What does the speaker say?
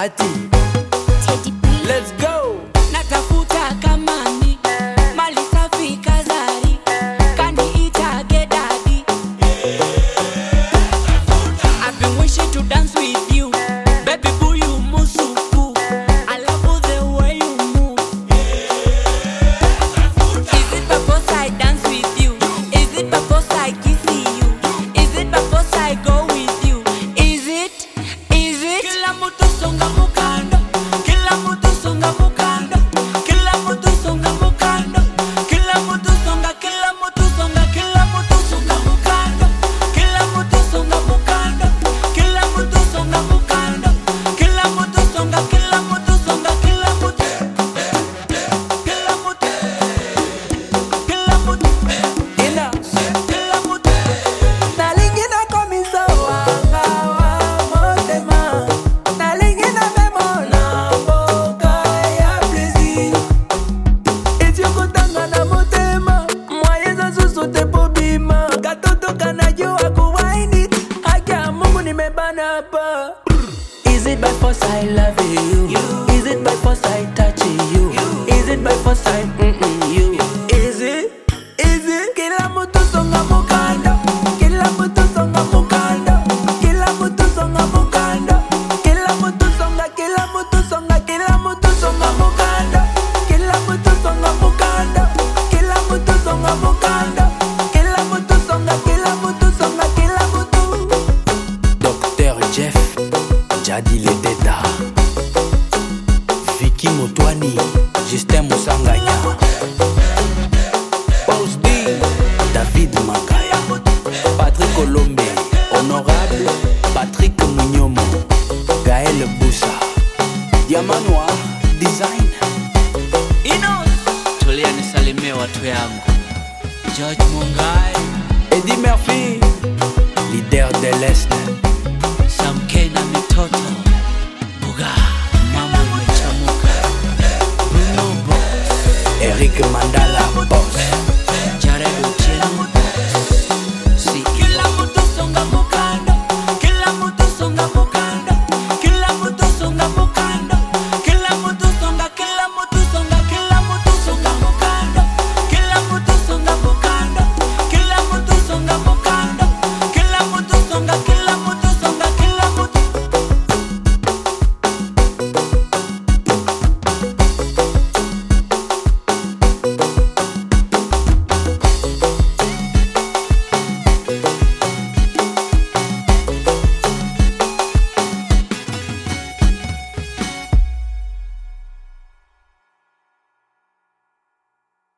Bahati. Let's go. Natafuta kamani, mali safi kazari, kaniita gedadi. I've been wishing to dance with you, baby boo you musuku. I love the way you move. Is it because I dance with you? Is it because I kiss you? Is it because I go with you? Is it? Kila mtu songa mukando, kila mtu songa mukando, kila mtu songa mukando, kila mtu songa, kila mtu songa, kila mtu songa mukando, kila mtu songa mukando, kila mtu songa mukando, kila mtu songa, kila mtu songa, kila mtu, kila mtu, kila mtu, Ina. kila mtu. Nalingina komisa wanga wa motema. Nalingina memona mboka ya plaisir. Eti okotanga na motema. Mwayeza susu te pobima. Katoto kanajua kuwaini. Haki ya Mungu nimebana hapa. Is it by force I love you? Is it by force I touch you? Is it by force I you? Is it? Kila mtu songa mukando, kila mtu songa mukando, kila mtu songa mukando, kila mtu songa, kila mtu songa, kila mtu songa mukando, kila mtu songa mukando, kila mtu songa mukando, kila mtu songa, kila mtu songa, kila mtu. Dr Jeff Jadi Lededa, Vicky Motwani, Justin Musanganya, Paus D, David Makaya, Patrick Colombe, Honorable Patrick Munyomo, Gaël Boussa, Diamant Noir, Design. Tulia nisalimie watu yangu. George Mungai, Eddie Murphy, leader de l'Est. Sam K na mitoto. Buga, mambo imechamuka. Bruno Boss. Eric Mandala.